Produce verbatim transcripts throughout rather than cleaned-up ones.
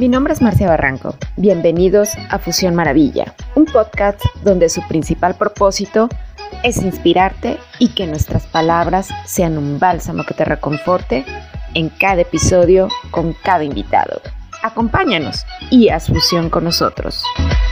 Mi nombre es Marcia Barranco. Bienvenidos a Fusión Maravilla, un podcast donde su principal propósito es inspirarte y que nuestras palabras sean un bálsamo que te reconforte en cada episodio con cada invitado. Acompáñanos y haz fusión con nosotros.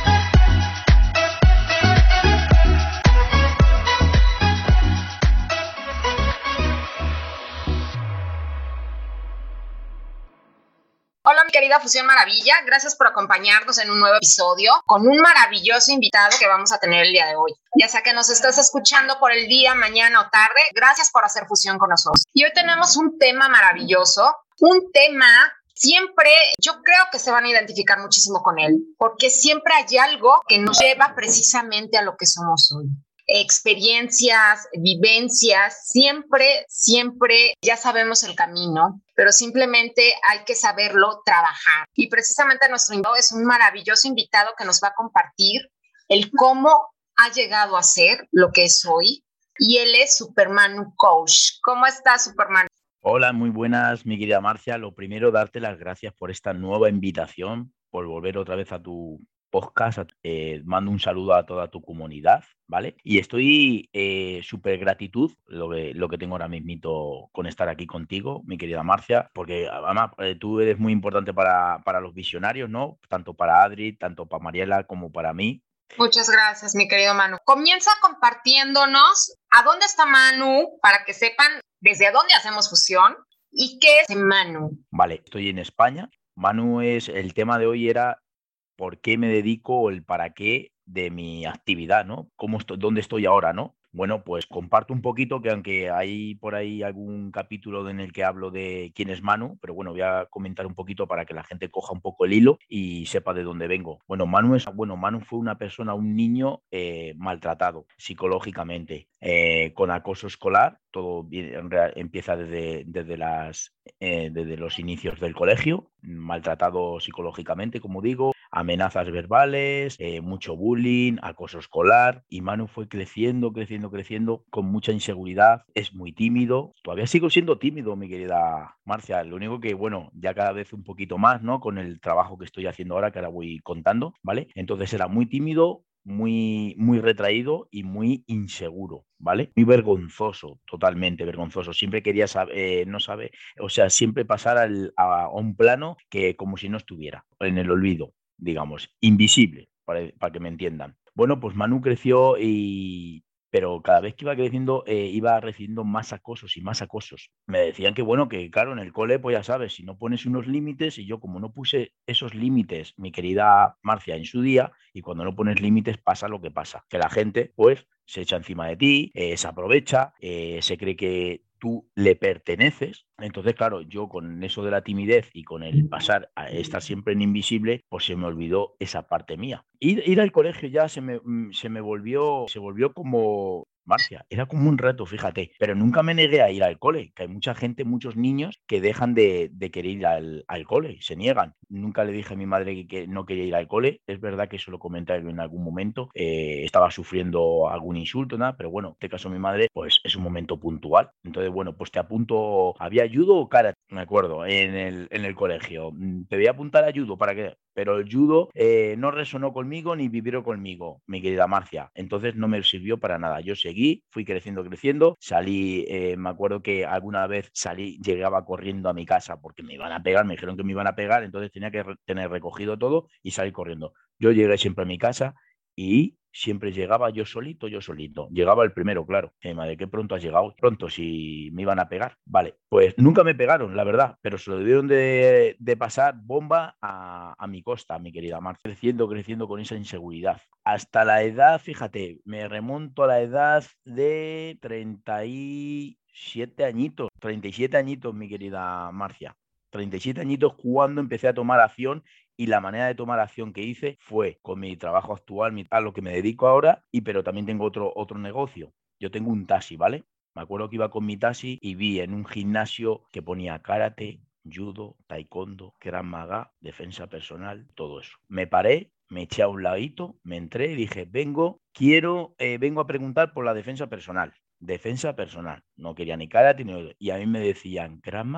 Hola mi querida Fusión Maravilla, gracias por acompañarnos en un nuevo episodio con un maravilloso invitado que vamos a tener el día de hoy. Ya sea que nos estás escuchando por el día, mañana o tarde, gracias por hacer fusión con nosotros. Y hoy tenemos un tema maravilloso, un tema siempre, yo creo que se van a identificar muchísimo con él, porque siempre hay algo que nos lleva precisamente a lo que somos hoy. Experiencias, vivencias, siempre, siempre ya sabemos el camino, pero simplemente hay que saberlo trabajar. Y precisamente nuestro invitado es un maravilloso invitado que nos va a compartir el cómo ha llegado a ser lo que es hoy. Y él es Supermanu Coach. ¿Cómo estás, Supermanu? Hola, muy buenas, mi querida Marcia. Lo primero, darte las gracias por esta nueva invitación, por volver otra vez a tu podcast. Eh, mando un saludo a toda tu comunidad, ¿vale? Y estoy eh, súper gratitud lo que, lo que tengo ahora mismito con estar aquí contigo, mi querida Marcia, porque además eh, tú eres muy importante para, para los visionarios, ¿no? Tanto para Adri, tanto para Mariela como para mí. Muchas gracias, mi querido Manu. Comienza compartiéndonos a dónde está Manu para que sepan desde dónde hacemos fusión y qué es Manu. Vale, estoy en España. Manu es, el tema de hoy era por qué me dedico o el para qué de mi actividad, ¿no? ¿Cómo estoy, dónde estoy ahora, ¿no? Bueno, pues comparto un poquito, que aunque hay por ahí algún capítulo en el que hablo de quién es Manu, pero bueno, voy a comentar un poquito para que la gente coja un poco el hilo y sepa de dónde vengo. Bueno, Manu es, bueno, Manu fue una persona, un niño eh, maltratado psicológicamente, eh, con acoso escolar. Todo viene, empieza desde, desde, las, eh, desde los inicios del colegio, maltratado psicológicamente, como digo, amenazas verbales, eh, mucho bullying, acoso escolar, y Manu fue creciendo, creciendo, creciendo con mucha inseguridad, es muy tímido, todavía sigo siendo tímido, mi querida Marcia, lo único que, bueno, ya cada vez un poquito más, ¿no? Con el trabajo que estoy haciendo ahora, que ahora voy contando, ¿vale? Entonces era muy tímido, muy, muy retraído y muy inseguro, ¿vale? Muy vergonzoso, totalmente vergonzoso. Siempre quería saber, eh, no sabe, o sea, siempre pasar al, a, a un plano que como si no estuviera, en el olvido, digamos, invisible, para, para que me entiendan. Bueno, pues Manu creció y... pero cada vez que iba creciendo eh, iba recibiendo más acosos y más acosos. Me decían que, bueno, que claro, en el cole, pues ya sabes, si no pones unos límites, y yo como no puse esos límites, mi querida Marcia, en su día, y cuando no pones límites pasa lo que pasa, que la gente, pues, se echa encima de ti, eh, se aprovecha, eh, se cree que tú le perteneces. Entonces, claro, yo con eso de la timidez y con el pasar a estar siempre en invisible, pues se me olvidó esa parte mía. Ir, ir al colegio ya se me, se me volvió, se volvió como... Marcia, era como un reto, fíjate, pero nunca me negué a ir al cole, que hay mucha gente, muchos niños que dejan de, de querer ir al, al cole, se niegan. Nunca le dije a mi madre que, que no quería ir al cole, es verdad que eso lo comenté en algún momento, eh, estaba sufriendo algún insulto, nada, pero bueno, en este caso mi madre, pues es un momento puntual. Entonces, bueno, pues te apunto, ¿había judo o karate? Me acuerdo, en el, en el colegio, te voy a apuntar a judo, ¿para qué? Pero el judo eh, no resonó conmigo ni vibró conmigo, mi querida Marcia. Entonces no me sirvió para nada. Yo seguí, fui creciendo, creciendo. Salí, eh, me acuerdo que alguna vez salí, llegaba corriendo a mi casa porque me iban a pegar, me dijeron que me iban a pegar, entonces tenía que re- tener recogido todo y salir corriendo. Yo llegué siempre a mi casa y siempre llegaba yo solito, yo solito. Llegaba el primero, claro. Eh, madre, qué pronto has llegado. Pronto, si me iban a pegar. Vale, pues nunca me pegaron, la verdad, pero se lo debieron de, de pasar bomba a, a mi costa, mi querida Mar. Creciendo, creciendo con esa inseguridad. Hasta la edad, fíjate, me remonto a la edad de treinta y siete añitos. treinta y siete añitos, mi querida Marcia. treinta y siete añitos cuando empecé a tomar acción, y la manera de tomar acción que hice fue con mi trabajo actual, a lo que me dedico ahora, y pero también tengo otro, otro negocio. Yo tengo un taxi, ¿vale? Me acuerdo que iba con mi taxi y vi en un gimnasio que ponía karate, judo, taekwondo, krav maga, defensa personal, todo eso. Me paré, me eché a un ladito, me entré y dije, vengo, quiero, eh, vengo a preguntar por la defensa personal. Defensa personal. No quería ni karate ni... Y a mí me decían, krav maga.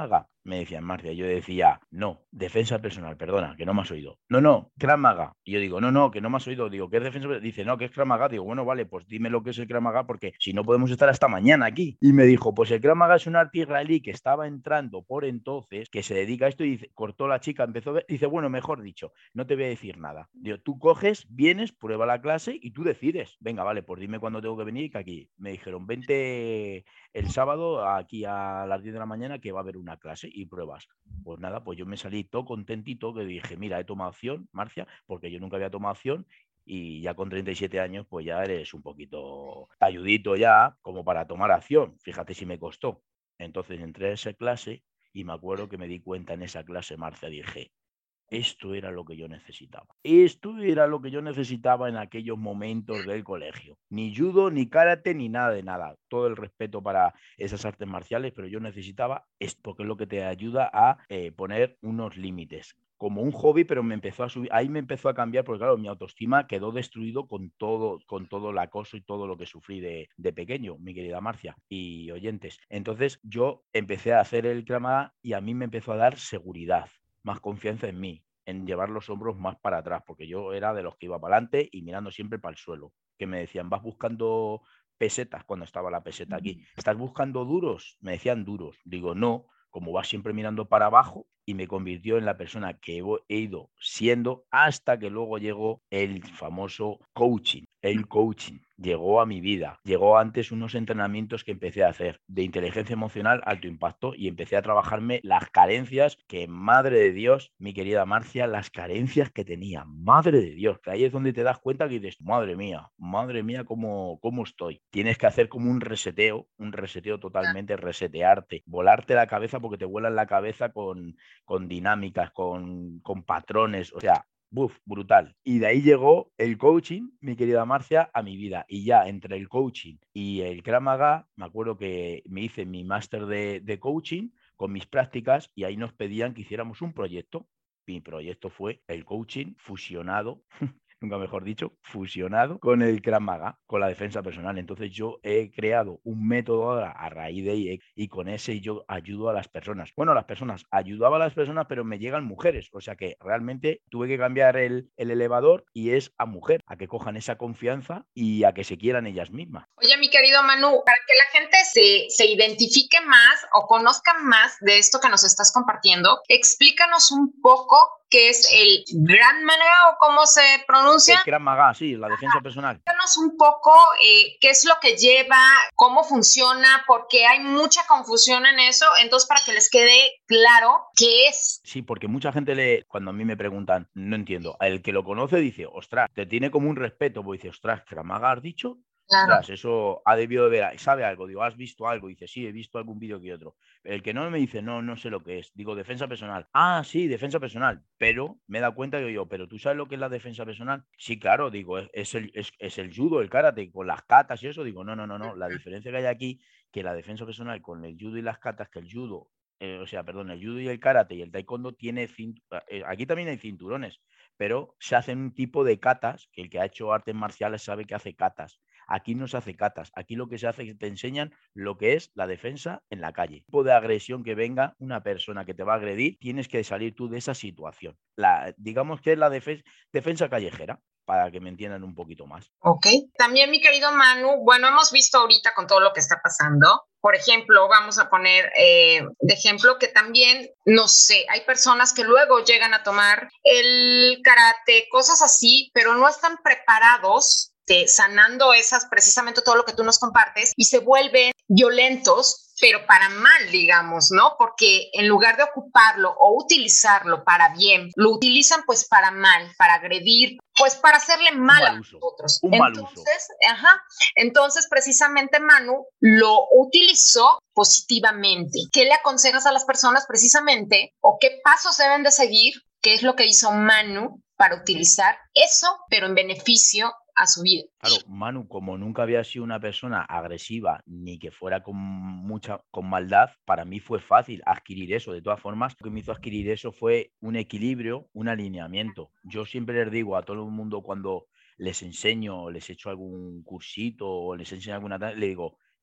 Me decían Marcia, yo decía, no, defensa personal, perdona, que no me has oído. No, no, Krav Maga. Y yo digo, no, no, que no me has oído. Digo, ¿qué es defensa personal? Dice, no, que es Krav Maga. Digo, bueno, vale, pues dime lo que es el Krav Maga porque si no podemos estar hasta mañana aquí. Y me dijo, pues el Krav Maga es un arte israelí que estaba entrando por entonces, que se dedica a esto y dice, cortó la chica, empezó a ver, dice, bueno, mejor dicho, no te voy a decir nada. Digo, tú coges, vienes, prueba la clase y tú decides. Venga, vale, pues dime cuándo tengo que venir, que aquí. Me dijeron, vente el sábado aquí a las diez de la mañana que va a haber una clase y pruebas. Pues nada, pues yo me salí todo contentito que dije, mira, he tomado acción, Marcia, porque yo nunca había tomado acción y ya con treinta y siete años pues ya eres un poquito talludito ya como para tomar acción. Fíjate si me costó. Entonces entré a esa clase y me acuerdo que me di cuenta en esa clase, Marcia, dije, esto era lo que yo necesitaba. Esto era lo que yo necesitaba en aquellos momentos del colegio. Ni judo, ni karate, ni nada de nada. Todo el respeto para esas artes marciales, pero yo necesitaba esto, porque es lo que te ayuda a eh, poner unos límites. Como un hobby, pero me empezó a subir, ahí me empezó a cambiar, porque claro, mi autoestima quedó destruido con todo, con todo el acoso y todo lo que sufrí de, de pequeño, mi querida Marcia y oyentes. Entonces yo empecé a hacer el Krav Maga y a mí me empezó a dar seguridad, más confianza en mí, en llevar los hombros más para atrás, porque yo era de los que iba para adelante y mirando siempre para el suelo, que me decían, vas buscando pesetas cuando estaba la peseta aquí, ¿estás buscando duros? Me decían duros, digo, no, como vas siempre mirando para abajo, y me convirtió en la persona que he ido siendo hasta que luego llegó el famoso coaching. El coaching llegó a mi vida. Llegó antes unos entrenamientos que empecé a hacer de inteligencia emocional alto impacto y empecé a trabajarme las carencias que, madre de Dios, mi querida Marcia, las carencias que tenía. Madre de Dios, que ahí es donde te das cuenta que dices, madre mía, madre mía, cómo, cómo estoy. Tienes que hacer como un reseteo, un reseteo totalmente, resetearte, volarte la cabeza porque te vuelan la cabeza con... con dinámicas, con, con patrones, o sea, buf, brutal. Y de ahí llegó el coaching, mi querida Marcia, a mi vida. Y ya entre el coaching y el Krav Maga, me acuerdo que me hice mi máster de, de coaching con mis prácticas y ahí nos pedían que hiciéramos un proyecto. Mi proyecto fue el coaching fusionado nunca mejor dicho, fusionado con el Krav Maga, con la defensa personal. Entonces yo he creado un método ahora a raíz de ahí y con ese yo ayudo a las personas. Bueno, a las personas, ayudaba a las personas, pero me llegan mujeres. O sea que realmente tuve que cambiar el, el elevador y es a mujer, a que cojan esa confianza y a que se quieran ellas mismas. Oye, mi querido Manu, para que la gente se, se identifique más o conozca más de esto que nos estás compartiendo, explícanos un poco qué es el Krav Maga o cómo se pronuncia. El Krav Maga, sí, la defensa Ajá. personal. Explícanos un poco eh, qué es lo que lleva, cómo funciona, porque hay mucha confusión en eso, entonces para que les quede claro qué es. Sí, porque mucha gente le, cuando a mí me preguntan, no entiendo, el que lo conoce dice, ostras, te tiene como un respeto, pues dice, ostras, Krav Maga has dicho. Claro. Ostras, eso ha debido de ver, sabe algo, digo, ¿has visto algo? Dice, sí, he visto algún vídeo que otro. El que no me dice, no, no sé lo que es. Digo, defensa personal. Ah, sí, defensa personal. Pero me da cuenta que yo, ¿pero tú sabes lo que es la defensa personal? Sí, claro, digo, es, es, el, es, es el judo, el karate, con las katas y eso. Digo, no, no, no, no. La diferencia que hay aquí, que la defensa personal con el judo y las katas, que el judo, eh, o sea, perdón, el judo y el karate y el taekwondo tiene, eh, aquí también hay cinturones, pero se hacen un tipo de katas, que el que ha hecho artes marciales sabe que hace katas. Aquí no se hace catas, aquí lo que se hace es que te enseñan lo que es la defensa en la calle. El tipo de agresión que venga una persona que te va a agredir, tienes que salir tú de esa situación. La, digamos que es la defensa, defensa callejera, para que me entiendan un poquito más. Ok. También, mi querido Manu, bueno, hemos visto ahorita con todo lo que está pasando, por ejemplo, vamos a poner eh, de ejemplo que también, no sé, hay personas que luego llegan a tomar el karate, cosas así, pero no están preparados de sanando esas, precisamente todo lo que tú nos compartes, y se vuelven violentos, pero para mal, digamos, ¿no? Porque en lugar de ocuparlo o utilizarlo para bien, lo utilizan pues para mal, para agredir, pues para hacerle mal a otros. Un mal uso. Entonces, ajá, entonces precisamente Manu lo utilizó positivamente. ¿Qué le aconsejas a las personas precisamente o qué pasos deben de seguir? ¿Qué es lo que hizo Manu para utilizar eso, pero en beneficio a su vida? Claro, Manu, como nunca había sido una persona agresiva ni que fuera con mucha con maldad, para mí fue fácil adquirir eso. De todas formas, lo que me hizo adquirir eso fue un equilibrio, un alineamiento. Yo siempre les digo a todo el mundo cuando les enseño, les echo algún cursito o les enseño alguna, le digo,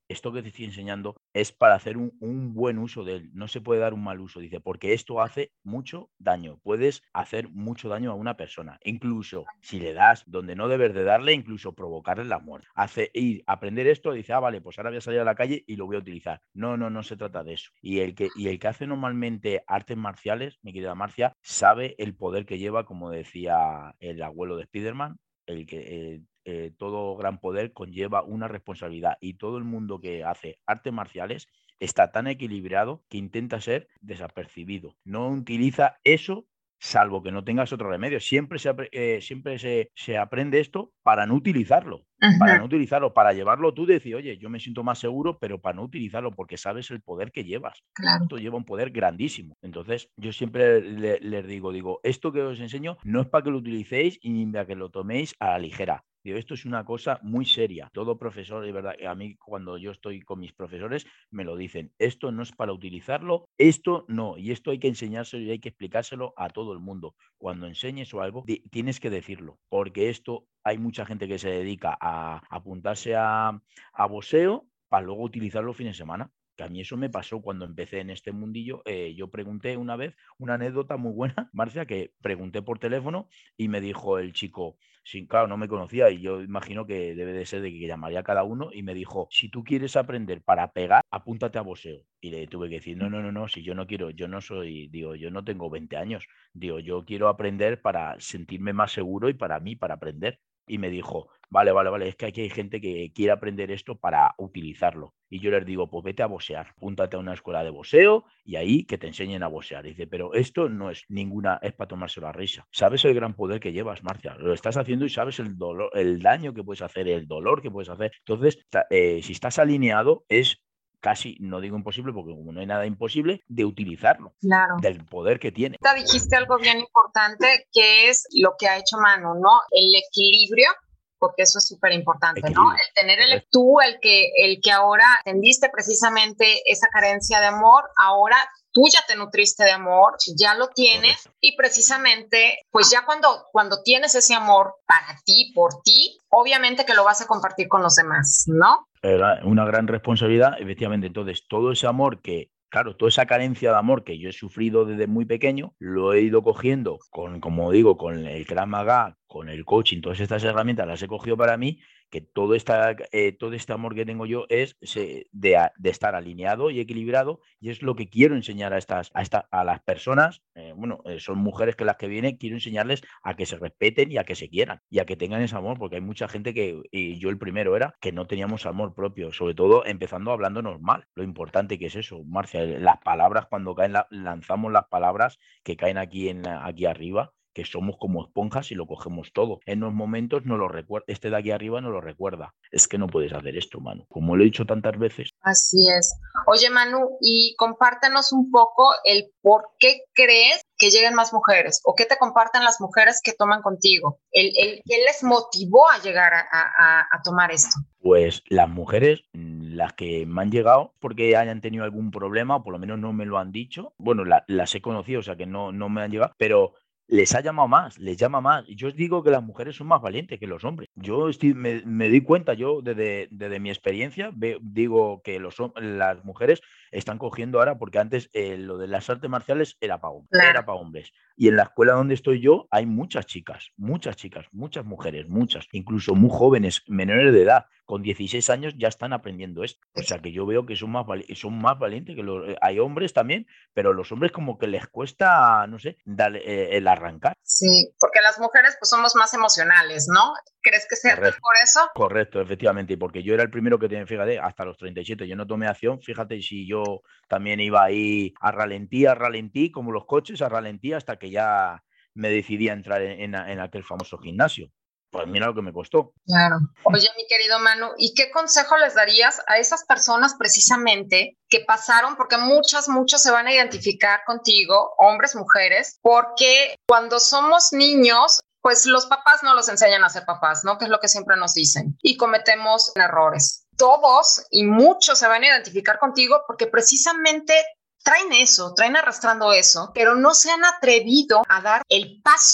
esto que te estoy enseñando es para hacer un, un buen uso de él. No se puede dar un mal uso, dice, porque esto hace mucho daño. Puedes hacer mucho daño a una persona. Incluso si le das donde no debes de darle, incluso provocarle la muerte. Hace, y aprender esto, dice, ah, vale, pues ahora voy a salir a la calle y lo voy a utilizar. No, no, no se trata de eso. Y el que, y el que hace normalmente artes marciales, mi querida Marcia, sabe el poder que lleva, como decía el abuelo de Spiderman, el que... Eh, Eh, todo gran poder conlleva una responsabilidad, y todo el mundo que hace artes marciales está tan equilibrado que intenta ser desapercibido. No utiliza eso salvo que no tengas otro remedio. Siempre se, eh, siempre se, se aprende esto para no utilizarlo. Uh-huh. Para no utilizarlo, para llevarlo tú, decir, oye, yo me siento más seguro, pero para no utilizarlo, porque sabes el poder que llevas. Claro. Esto lleva un poder grandísimo. Entonces, yo siempre le, les digo, digo, esto que os enseño no es para que lo utilicéis y ni para que lo toméis a la ligera. Digo, esto es una cosa muy seria. Todo profesor, de verdad, a mí cuando yo estoy con mis profesores me lo dicen, esto no es para utilizarlo, esto no, y esto hay que enseñárselo y hay que explicárselo a todo el mundo. Cuando enseñes o algo, tienes que decirlo, porque esto hay mucha gente que se dedica a apuntarse a, a boxeo para luego utilizarlo los fines de semana. Que a mí eso me pasó cuando empecé en este mundillo. Eh, yo pregunté una vez, una anécdota muy buena, Marcia, que pregunté por teléfono y me dijo el chico, sí, claro, no me conocía y yo imagino que debe de ser de que llamaría a cada uno, y me dijo, si tú quieres aprender para pegar, apúntate a boxeo. Y le tuve que decir, no, no, no, no, si yo no quiero, yo no soy, digo, yo no tengo veinte años, digo, yo quiero aprender para sentirme más seguro y para mí, para aprender. Y me dijo, vale, vale, vale, es que aquí hay gente que quiere aprender esto para utilizarlo. Y yo les digo, pues vete a boxear, apúntate a una escuela de boxeo y ahí que te enseñen a boxear. Y dice, pero esto no es ninguna, es para tomarse la risa. ¿Sabes el gran poder que llevas, Marcia? Lo estás haciendo y sabes el dolor, el daño que puedes hacer, el dolor que puedes hacer. Entonces, eh, si estás alineado, es casi, no digo imposible, porque como no hay nada imposible, de utilizarlo, claro, del poder que tiene. Te dijiste algo bien importante, que es lo que ha hecho Manu, ¿no? El equilibrio, porque eso es súper importante, ¿no? El tener el, tú, el que, el que ahora atendiste precisamente esa carencia de amor, ahora tú ya te nutriste de amor, ya lo tienes. Correcto. Y precisamente, pues ya cuando, cuando tienes ese amor para ti, por ti, obviamente que lo vas a compartir con los demás, ¿no? Era una gran responsabilidad, efectivamente. Entonces, todo ese amor que, claro, toda esa carencia de amor que yo he sufrido desde muy pequeño, lo he ido cogiendo con, como digo, con el Krav Maga, con el coaching, todas estas herramientas las he cogido para mí, que todo, esta, eh, todo este amor que tengo yo es de, de estar alineado y equilibrado, y es lo que quiero enseñar a estas a, esta, a las personas, eh, bueno, eh, son mujeres que las que vienen, quiero enseñarles a que se respeten y a que se quieran y a que tengan ese amor, porque hay mucha gente que, y yo el primero era, que no teníamos amor propio, sobre todo empezando hablando normal. Lo importante que es eso, Marcia, las palabras cuando caen, la, lanzamos las palabras que caen aquí, en, aquí arriba, que somos como esponjas y lo cogemos todo. En los momentos no lo recuerda, este de aquí arriba no lo recuerda. Es que no puedes hacer esto, Manu, como lo he dicho tantas veces. Así es. Oye, Manu, y compártenos un poco el por qué crees que lleguen más mujeres, o qué te comparten las mujeres que toman contigo. El, el, ¿Qué les motivó a llegar a, a, a tomar esto? Pues las mujeres, las que me han llegado porque hayan tenido algún problema, o por lo menos no me lo han dicho. Bueno, la, las he conocido, o sea que no, no me han llegado, pero les ha llamado más, les llama más. Yo os digo que las mujeres son más valientes que los hombres. Yo estoy, me, me di cuenta, yo desde, desde mi experiencia, ve, digo que los, las mujeres están cogiendo ahora, porque antes eh, lo de las artes marciales era para hombres, claro. era para hombres. Y en la escuela donde estoy yo hay muchas chicas, muchas chicas, muchas mujeres, muchas, incluso muy jóvenes, menores de edad, con dieciséis años ya están aprendiendo esto. O sea que yo veo que son más, son más valientes que los... Hay hombres también, pero los hombres como que les cuesta, no sé, darle, eh, el arrancar. Sí, porque las mujeres pues somos más emocionales, ¿no? ¿Crees que sea por eso? Correcto, efectivamente, porque yo era el primero que tenía, fíjate, hasta los treinta y siete, yo no tomé acción, fíjate si yo también iba ahí a ralentí, a ralentí, como los coches, a ralentí, hasta que ya me decidí a entrar en, en, en aquel famoso gimnasio. Pues mira lo que me costó. Claro. Oye, mi querido Manu, ¿y qué consejo les darías a esas personas precisamente que pasaron? Porque muchas, muchos se van a identificar contigo, hombres, mujeres, porque cuando somos niños, pues los papás no los enseñan a ser papás, ¿no? Que es lo que siempre nos dicen. Y cometemos errores. Todos y muchos se van a identificar contigo porque precisamente traen eso, traen arrastrando eso, pero no se han atrevido a dar el paso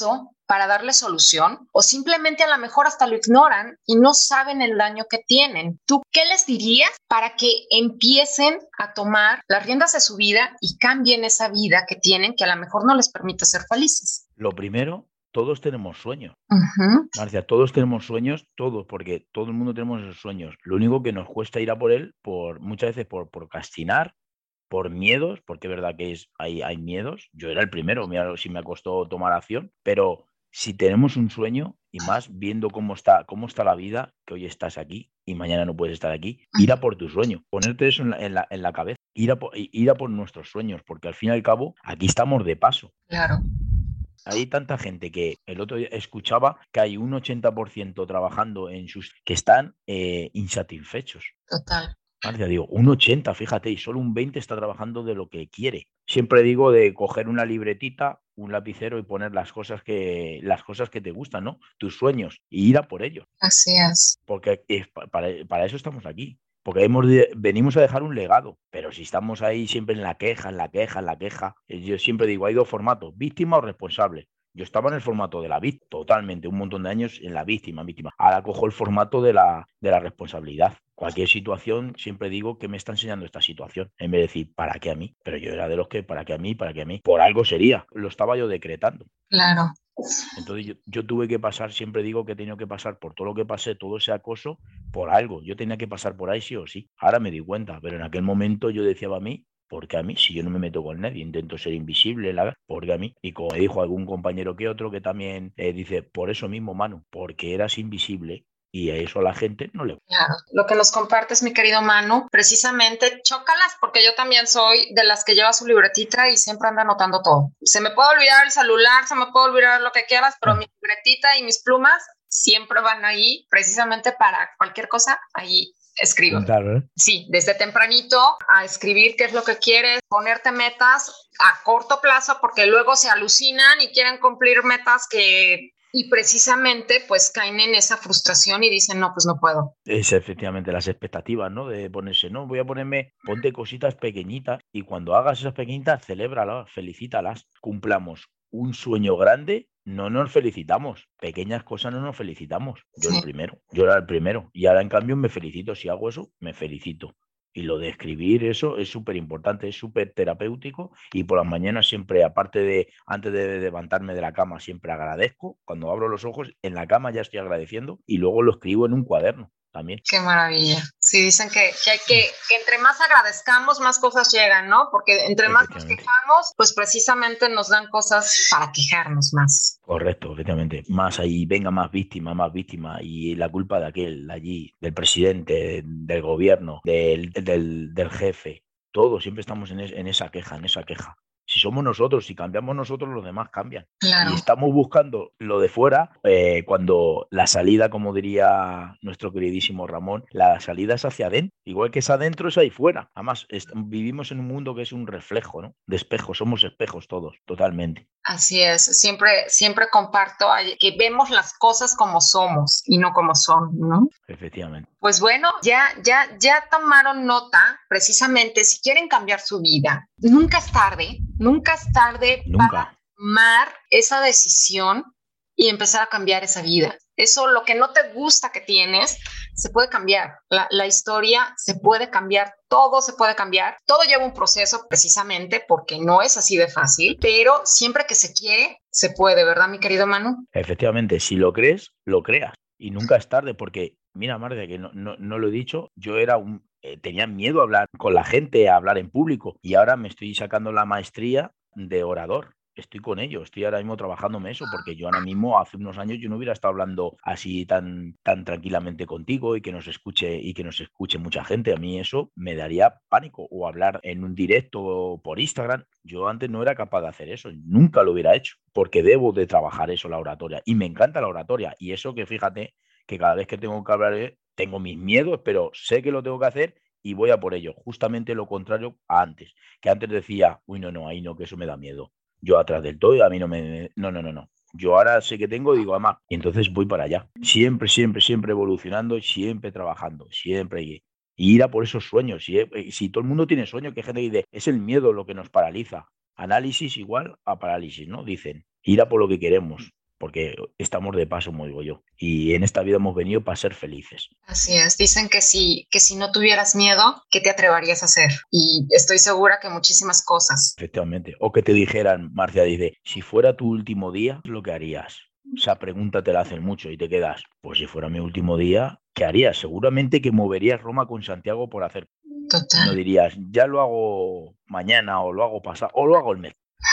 para darle solución o simplemente a lo mejor hasta lo ignoran y no saben el daño que tienen. ¿Tú qué les dirías para que empiecen a tomar las riendas de su vida y cambien esa vida que tienen que a lo mejor no les permite ser felices? Lo primero, todos tenemos sueños. Uh-huh. Marcia, todos tenemos sueños, todos, porque todo el mundo tenemos esos sueños. Lo único que nos cuesta ir a por él, por muchas veces por procrastinar, por miedos, porque es verdad que es, hay, hay miedos. Yo era el primero, mira si me costó tomar acción, pero si tenemos un sueño, y más viendo cómo está, cómo está la vida, que hoy estás aquí y mañana no puedes estar aquí, ir a por tu sueño, ponerte eso en la, en la, en la cabeza, ir a, por, ir a por nuestros sueños, porque al fin y al cabo aquí estamos de paso. Claro. Hay tanta gente que el otro día escuchaba que hay un ochenta por ciento trabajando en sus... que están eh, insatisfechos. Total. Marcia, digo, un ochenta, fíjate, y solo un veinte está trabajando de lo que quiere. Siempre digo de coger una libretita, un lapicero y poner las cosas que, las cosas que te gustan, ¿no? Tus sueños, y ir a por ellos. Así es. Porque es, para, para eso estamos aquí. Porque hemos de, venimos a dejar un legado, pero si estamos ahí siempre en la queja, en la queja, en la queja, yo siempre digo, hay dos formatos, víctima o responsable. Yo estaba en el formato de la víctima, totalmente, un montón de años en la víctima, víctima. Ahora cojo el formato de la, de la responsabilidad. Cualquier situación, siempre digo que me está enseñando esta situación, en vez de decir, ¿para qué a mí? Pero yo era de los que, ¿para qué a mí? ¿Para qué a mí? Por algo sería, lo estaba yo decretando. Claro. Entonces yo, yo tuve que pasar, siempre digo que he tenido que pasar por todo lo que pasé, todo ese acoso, por algo. Yo tenía que pasar por ahí sí o sí. Ahora me di cuenta, pero en aquel momento yo decía a mí, porque a mí, si yo no me meto con nadie, intento ser invisible, la, porque a mí, y como me dijo algún compañero que otro que también eh, dice, por eso mismo, Manu, porque eras invisible. Y a eso a la gente no le gusta. Claro, lo que nos compartes, mi querido Manu, precisamente chócalas, porque yo también soy de las que lleva su libretita y siempre anda anotando todo. Se me puede olvidar el celular, se me puede olvidar lo que quieras, pero mi libretita y mis plumas siempre van ahí, precisamente para cualquier cosa, ahí escribo. Claro, ¿eh? Sí, desde tempranito a escribir qué es lo que quieres, ponerte metas a corto plazo, porque luego se alucinan y quieren cumplir metas que... Y precisamente pues caen en esa frustración y dicen, no, pues no puedo. Es efectivamente las expectativas, ¿no? De ponerse, no, voy a ponerme, ponte cositas pequeñitas y cuando hagas esas pequeñitas, celébralas, felicítalas, cumplamos un sueño grande, no nos felicitamos. Pequeñas cosas no nos felicitamos. Yo sí. el primero, yo era el primero y ahora en cambio me felicito. Si hago eso, me felicito. Y lo de escribir, eso es súper importante, es súper terapéutico y por las mañanas siempre, aparte de, antes de levantarme de la cama, siempre agradezco. Cuando abro los ojos, en la cama ya estoy agradeciendo y luego lo escribo en un cuaderno también. Qué maravilla. Sí, dicen que, que hay que, que entre más agradezcamos, más cosas llegan, ¿no? Porque entre más nos quejamos, pues precisamente nos dan cosas para quejarnos más. Correcto, efectivamente. Más ahí, venga más víctima, más víctima y la culpa de aquel allí, del presidente, del gobierno, del, del, del jefe. Todos siempre estamos en, es, en esa queja, en esa queja. Si somos nosotros, si cambiamos nosotros, los demás cambian. Claro. Y estamos buscando lo de fuera, eh, cuando la salida, como diría nuestro queridísimo Ramón, la salida es hacia adentro. Igual que es adentro, es ahí fuera. Además, est- vivimos en un mundo que es un reflejo, ¿no? De espejos, somos espejos todos, totalmente. Así es, siempre, siempre comparto que vemos las cosas como somos y no como son, ¿no? Efectivamente. Pues bueno, ya, ya, ya tomaron nota, precisamente, si quieren cambiar su vida, nunca es tarde, nunca es tarde Nunca. para tomar esa decisión y empezar a cambiar esa vida. Eso, lo que no te gusta que tienes, se puede cambiar. La, la historia se puede cambiar, todo se puede cambiar. Todo lleva un proceso precisamente porque no es así de fácil, pero siempre que se quiere, se puede, ¿verdad, mi querido Manu? Efectivamente, si lo crees, lo creas. Y nunca es tarde porque, mira, Marta, que no, no, no lo he dicho, yo era un, eh, tenía miedo a hablar con la gente, a hablar en público y ahora me estoy sacando la maestría de orador. Estoy con ello, estoy ahora mismo trabajándome eso, porque yo ahora mismo, hace unos años, yo no hubiera estado hablando así tan, tan tranquilamente contigo y que nos escuche y que nos escuche mucha gente. A mí eso me daría pánico, o hablar en un directo por Instagram. Yo antes no era capaz de hacer eso, nunca lo hubiera hecho, porque debo de trabajar eso, la oratoria, y me encanta la oratoria. Y eso que fíjate que cada vez que tengo que hablar, tengo mis miedos, pero sé que lo tengo que hacer y voy a por ello. Justamente lo contrario a antes, que antes decía, uy, no, no, ahí no, que eso me da miedo. Yo atrás del todo, a mí no me... No, no, no, no. Yo ahora sé que tengo, digo, además, y entonces voy para allá. Siempre, siempre, siempre evolucionando, siempre trabajando, siempre. Y, y ir a por esos sueños. Si, si todo el mundo tiene sueños, que hay gente que dice, es el miedo lo que nos paraliza. Análisis igual a parálisis, ¿no? Dicen, ir a por lo que queremos. porque estamos de paso, como digo yo, y en esta vida hemos venido para ser felices. Así es, dicen que si, que si no tuvieras miedo, ¿qué te atreverías a hacer? Y estoy segura que muchísimas cosas. Efectivamente. O que te dijeran, Marcia dice, si fuera tu último día, ¿qué es lo que harías? Esa pregunta te la hacen mucho y te quedas, pues si fuera mi último día, ¿qué harías? Seguramente que moverías Roma con Santiago por hacer. Y no Total. dirías, ya lo hago mañana o lo hago pasado o lo hago el mes.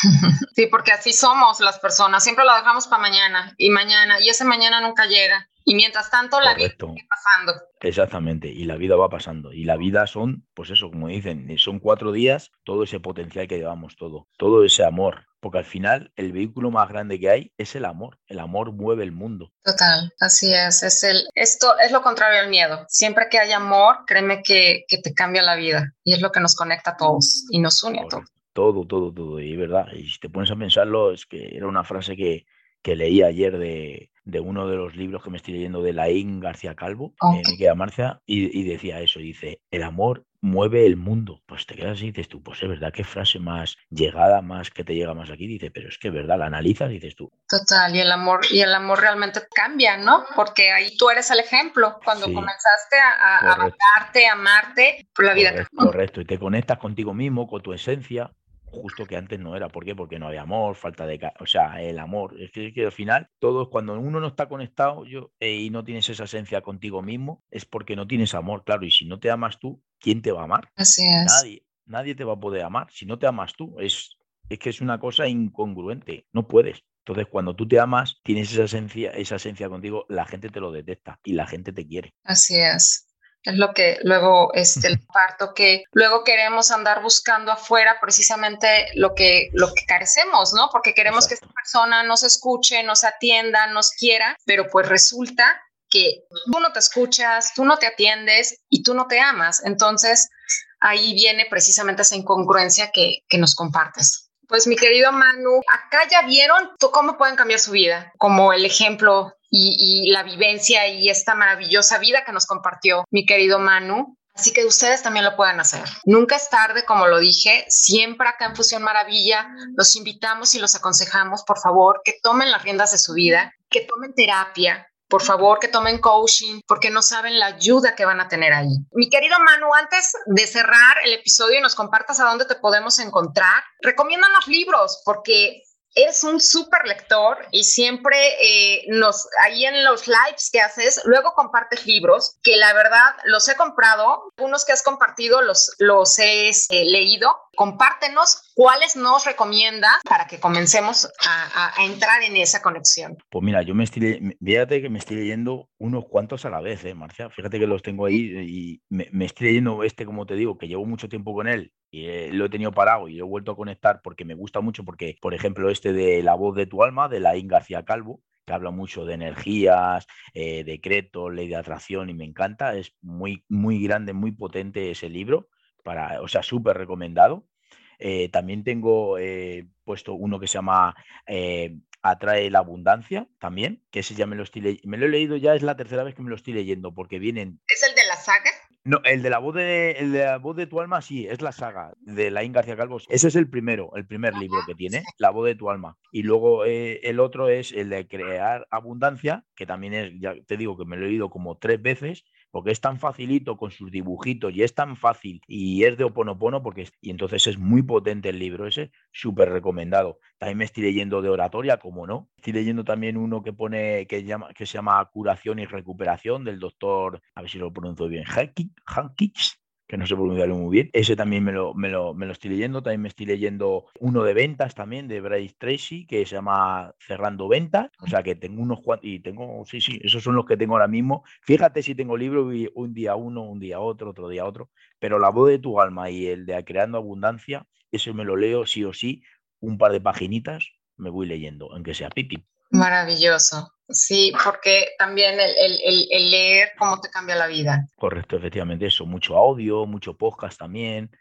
Sí, porque así somos las personas, siempre lo dejamos para mañana y mañana, y ese mañana nunca llega. Y mientras tanto, la vida Correcto. sigue pasando. Exactamente, y la vida va pasando. Y la vida son, pues eso, como dicen, son cuatro días, todo ese potencial que llevamos, todo, todo ese amor. Porque al final el vehículo más grande que hay es el amor. El amor mueve el mundo. Total, así es. Es el, esto es lo contrario al miedo. Siempre que hay amor, créeme que, que te cambia la vida. Y es lo que nos conecta a todos y nos une a todos. Correcto. Todo, todo, todo. Y es verdad. Y si te pones a pensarlo, es que era una frase que, que leí ayer de, de uno de los libros que me estoy leyendo de Laín García Calvo, eh, Ok. mi querida Marcia, y, y decía eso, dice, el amor mueve el mundo. Pues te quedas así y dices tú, pues es verdad, qué frase más llegada, más que te llega más aquí. Dice, pero es que es verdad, la analizas y dices tú. Total, y el amor, y el amor realmente cambia, ¿no? Porque ahí tú eres el ejemplo. Cuando Sí, comenzaste a, a, a correcto. valorarte, a amarte, pues la vida Correcto, cambió. correcto. Y te conectas contigo mismo, con tu esencia, justo que antes no era. ¿Por qué? Porque no había amor, falta de... ca- O sea, el amor. Es que, es que al final, todo, cuando uno no está conectado yo, eh, y no tienes esa esencia contigo mismo, es porque no tienes amor, claro. Y si no te amas tú, ¿quién te va a amar? Así es. Nadie. Nadie te va a poder amar. Si no te amas tú, es, es que es una cosa incongruente. No puedes. Entonces, cuando tú te amas, tienes esa esencia, esa esencia contigo, la gente te lo detecta y la gente te quiere. Así es. Es lo que luego, este, el parto que luego queremos andar buscando afuera precisamente lo que, lo que carecemos, ¿no? Porque queremos que esta Exacto. persona nos escuche, nos atienda, nos quiera, pero pues resulta que tú no te escuchas, tú no te atiendes y tú no te amas. Entonces, ahí viene precisamente esa incongruencia que, que nos compartes. Pues mi querido Manu, acá ya vieron cómo pueden cambiar su vida, como el ejemplo y, y la vivencia y esta maravillosa vida que nos compartió mi querido Manu. Así que ustedes también lo pueden hacer. Nunca es tarde, como lo dije, siempre acá en Fusión Maravilla los invitamos y los aconsejamos, por favor, que tomen las riendas de su vida, que tomen terapia, por favor, que tomen coaching, porque no saben la ayuda que van a tener ahí. Mi querido Manu, antes de cerrar el episodio y nos compartas a dónde te podemos encontrar, recomiéndanos libros, porque eres un súper lector y siempre eh, nos, ahí en los lives que haces, luego compartes libros que la verdad los he comprado, algunos que has compartido los, los he eh, leído. Compártenos cuáles nos recomiendas para que comencemos a, a, a entrar en esa conexión. Pues mira, yo me estoy, le- fíjate que me estoy leyendo unos cuantos a la vez, ¿eh, Marcia? Fíjate que los tengo ahí y me, me estoy leyendo este, como te digo, que llevo mucho tiempo con él y eh, lo he tenido parado y lo he vuelto a conectar porque me gusta mucho, porque, por ejemplo, este de La voz de tu alma, de Laín García Calvo, que habla mucho de energías, eh, decretos, ley de atracción y me encanta, es muy, muy grande, muy potente ese libro, para, o sea, súper recomendado. Eh, también tengo eh, puesto uno que se llama eh, Atrae la abundancia, también, que ese ya me lo estoy le- me lo he leído ya, es la tercera vez que me lo estoy leyendo, porque vienen... ¿Es el de la saga? No, el de la voz de, el de la voz de tu alma, sí, es la saga de Laín García Calvo. Ese es el primero, el primer libro que tiene, La voz de tu alma. Y luego eh, el otro es el de Crear abundancia, que también es, ya te digo que me lo he leído como tres veces, porque es tan facilito con sus dibujitos y es tan fácil y es de Oponopono, porque es- y entonces es muy potente el libro ese, súper recomendado. También me estoy leyendo de oratoria, como no. Estoy leyendo también uno que pone que, llama, que se llama Curación y Recuperación del doctor, a ver si lo pronuncio bien, Hankich, que no sé pronunciarlo muy bien. Ese también me lo, me, lo, me lo estoy leyendo. También me estoy leyendo uno de ventas también, de Bryce Tracy, que se llama Cerrando Ventas. O sea que tengo unos cuantos, y tengo, sí, sí, esos son los que tengo ahora mismo. Fíjate si tengo libro y un día uno, un día otro, otro día otro. Pero La voz de tu alma y el de Creando Abundancia, ese me lo leo sí o sí, un par de paginitas me voy leyendo, aunque sea pipi. Maravilloso. Sí, porque también el, el, el, el leer cómo te cambia la vida. Correcto, efectivamente, eso. Mucho audio, mucho podcast también.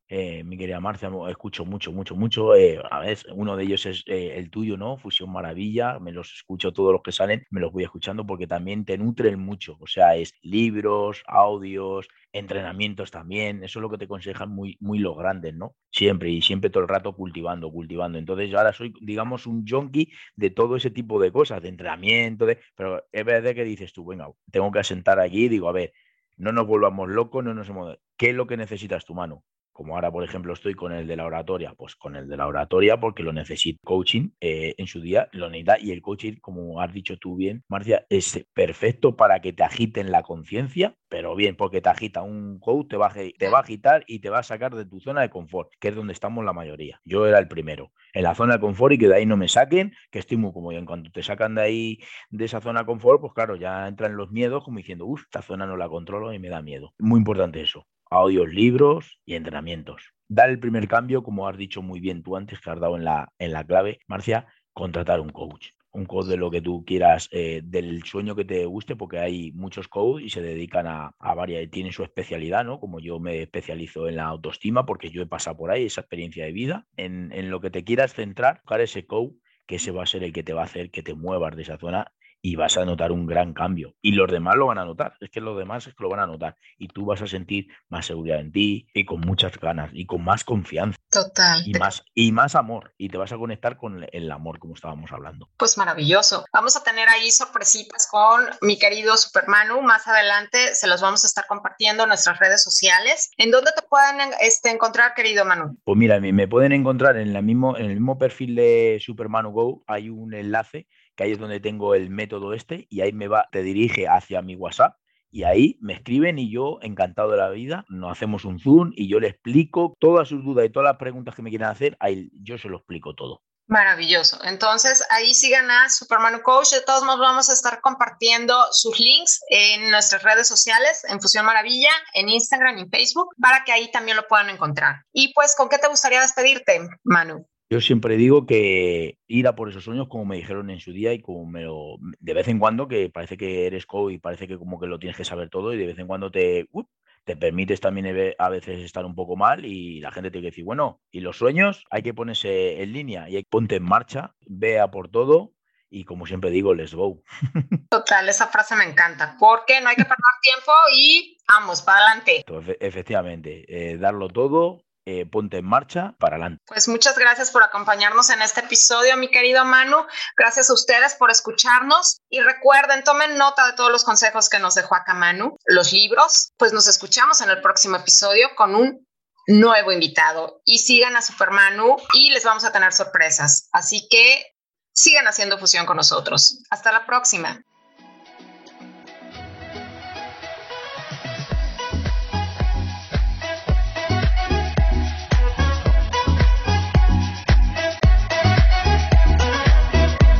Eh, mi querida Marcia, escucho mucho, mucho, mucho. Eh, a ver, uno de ellos es eh, el tuyo, ¿no? Fusión Maravilla. Me los escucho todos los que salen, me los voy escuchando porque también te nutren mucho. O sea, es libros, audios, entrenamientos también. Eso es lo que te aconsejan muy, muy los grandes, ¿no? Siempre y siempre todo el rato cultivando, cultivando. Entonces, yo ahora soy, digamos, un junkie de todo ese tipo de cosas, de entrenamiento, de... pero es verdad que dices tú, venga, tengo que asentar aquí y digo, a ver, no nos volvamos locos, no nos hemos... ¿Qué es lo que necesitas tu mano? Como ahora, por ejemplo, estoy con el de la oratoria, pues con el de la oratoria porque lo necesito. Coaching eh, en su día lo necesita y el coaching, como has dicho tú bien, Marcia, es perfecto para que te agiten la conciencia, pero bien, porque te agita un coach, te va, a, te va a agitar y te va a sacar de tu zona de confort, que es donde estamos la mayoría. Yo era el primero, en la zona de confort y que de ahí no me saquen, que estoy muy cómodo. Y en cuanto te sacan de ahí, de esa zona de confort, pues claro, ya entran los miedos como diciendo, uff, esta zona no la controlo y me da miedo. Muy importante eso. Audios, libros y entrenamientos. Dar el primer cambio, como has dicho muy bien tú antes, que has dado en la, en la clave, Marcia, contratar un coach. Un coach de lo que tú quieras, eh, del sueño que te guste, porque hay muchos coaches y se dedican a, a varias, tienen su especialidad, ¿no? Como yo me especializo en la autoestima, porque yo he pasado por ahí, esa experiencia de vida. En, en lo que te quieras centrar, buscar ese coach, que ese va a ser el que te va a hacer que te muevas de esa zona y vas a notar un gran cambio. Y los demás lo van a notar, es que los demás es que lo van a notar. Y tú vas a sentir más seguridad en ti y con muchas ganas y con más confianza. Total. Y más, y más amor. Y te vas a conectar con el amor, como estábamos hablando. Pues maravilloso. Vamos a tener ahí sorpresitas con mi querido Supermanu. Más adelante se los vamos a estar compartiendo en nuestras redes sociales. ¿En dónde te pueden este, encontrar, querido Manu? Pues mira, me pueden encontrar en, la mismo, en el mismo perfil de Supermanu Go. Hay un enlace que ahí es donde tengo el método este y ahí me va, te dirige hacia mi WhatsApp y ahí me escriben y yo, encantado de la vida, nos hacemos un Zoom y yo le explico todas sus dudas y todas las preguntas que me quieran hacer, ahí yo se lo explico todo. Maravilloso. Entonces, ahí sigan a Supermanu Coach. De todos modos, vamos a estar compartiendo sus links en nuestras redes sociales, en Fusión Maravilla, en Instagram y en Facebook, para que ahí también lo puedan encontrar. Y pues, ¿con qué te gustaría despedirte, Manu? Yo siempre digo que ir a por esos sueños, como me dijeron en su día y como me lo... De vez en cuando, que parece que eres coach y parece que como que lo tienes que saber todo y de vez en cuando te... Uh, te permites también a veces estar un poco mal y la gente tiene que decir, bueno, y los sueños hay que ponerse en línea y hay que ponte en marcha, ve a por todo y como siempre digo, let's go. Total, esa frase me encanta, porque no hay que perder tiempo y vamos, para adelante. Entonces, efectivamente, eh, darlo todo. Eh, ponte en marcha para adelante. Pues muchas gracias por acompañarnos en este episodio, mi querido Manu. Gracias a ustedes por escucharnos y recuerden, tomen nota de todos los consejos que nos dejó acá Manu, los libros. Pues nos escuchamos en el próximo episodio con un nuevo invitado y sigan a Supermanu y les vamos a tener sorpresas. Así que sigan haciendo fusión con nosotros. Hasta la próxima.